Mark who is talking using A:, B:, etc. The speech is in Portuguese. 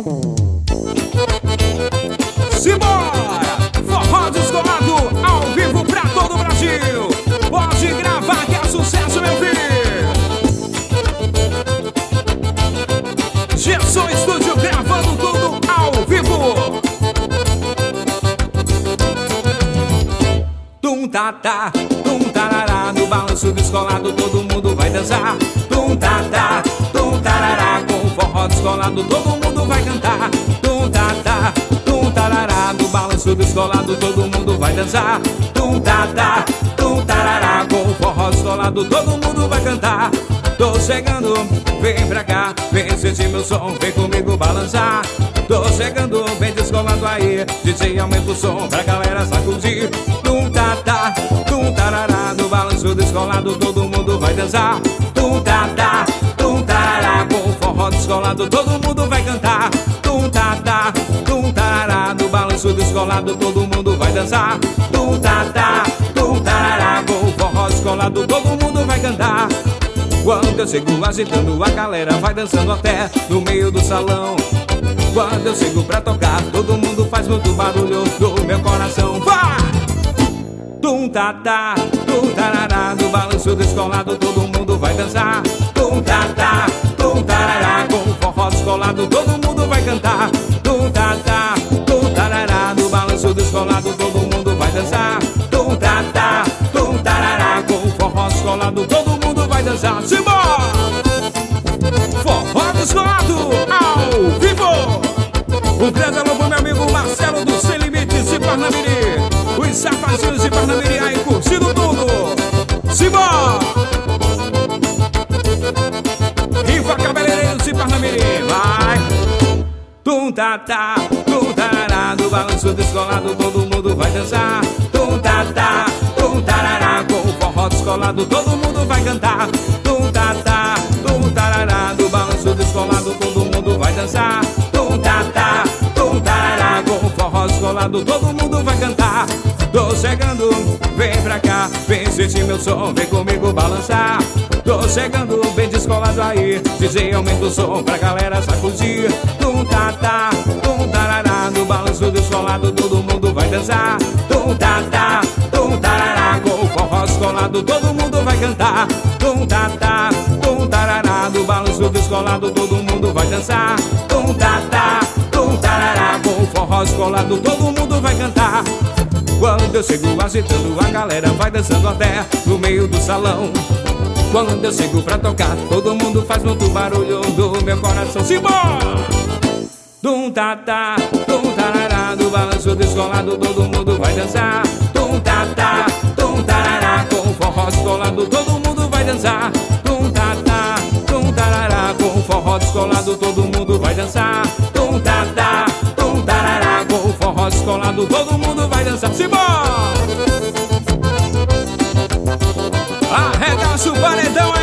A: Simbora! Forró Descolado, ao vivo pra todo o Brasil. Pode gravar que é sucesso, meu filho. Gerson Estúdio gravando tudo ao vivo. Tum tá tá, tum tarará, no balanço descolado todo mundo vai dançar. Tum tá tá, tum tarará, com forró descolado todo mundo vai cantar. Tum tá tá, tum tarará, no balanço descolado todo mundo vai dançar. Tum tá tá, tum tarará, com forró descolado todo mundo vai cantar. Tô chegando, vem pra cá, vem sentir meu som, vem comigo balançar. Tô chegando, bem descolado aí, DJ aumenta o som pra galera sacudir. Tum tá tá, tum tarará, no balanço descolado todo mundo vai dançar. Tum tá tá, tum tarará, com forró descolado todo mundo vai cantar. Tum tá tá, tum tarará, no balanço descolado todo mundo vai dançar. Tum tá tá, tum tarará, com forró descolado todo mundo vai cantar. Quando eu chego agitando a galera vai dançando até no meio do salão. Quando eu chego pra tocar todo mundo faz muito barulho do meu coração. Vai! Tum tá tá, tum tarará, no balanço descolado todo mundo vai dançar. Tum tá tá, tum tarará, com forró descolado todo mundo vai cantar. Tum tá tá, tum tarará, no balanço descolado todo mundo vai dançar. Tum tá tá, tum tarará, com forró descolado todo mundo vai dançar. Simbora! Forró descolado ao vivo. Um grande alô pro meu amigo Marcelo do Sem Limites de Parnamirim. Os sapatinhos de Parnamirim aí curtindo tudo. Simbora! Riva Cabeleireiros de Parnamirim, vai! Tum tá tá, tum tarará, no balanço descolado todo mundo vai dançar. Tum tá tá, tum tarará, com o forró descolado todo mundo vai cantar. Tum tá tá, tum tarará, no balanço descolado todo mundo vai dançar. Tum tá tá, tum tarará, com o forró descolado todo mundo vai cantar. Tô chegando, vem pra cá, vem sentir meu som, vem comigo balançar. Tô chegando, bem descolado aí, DJ aumenta o som pra galera sacudir. Tum tá tá, tum tarará, no balanço descolado todo mundo vai dançar. Tum tá tá, tum tarará, com o forró descolado todo mundo vai cantar. Tum tá tá, tum tarará, no balanço descolado todo mundo vai dançar. Tum tá tá, tum tarará, com o forró descolado todo mundo vai cantar. Quando eu chego agitando a galera vai dançando até no meio do salão. Quando eu chego pra tocar todo mundo faz muito barulho do meu coração. Simbora! Tum tá tá, tum tarará, no balanço descolado todo mundo vai dançar. Tum tá tá, tum tarará, com o forró descolado todo mundo vai dançar. Tum tá tá, tum tarará, com o forró descolado todo mundo vai dançar. Tum tá tá, tum tarará, com o forró descolado todo mundo vai dançar. Simbora! Arregaça o paredão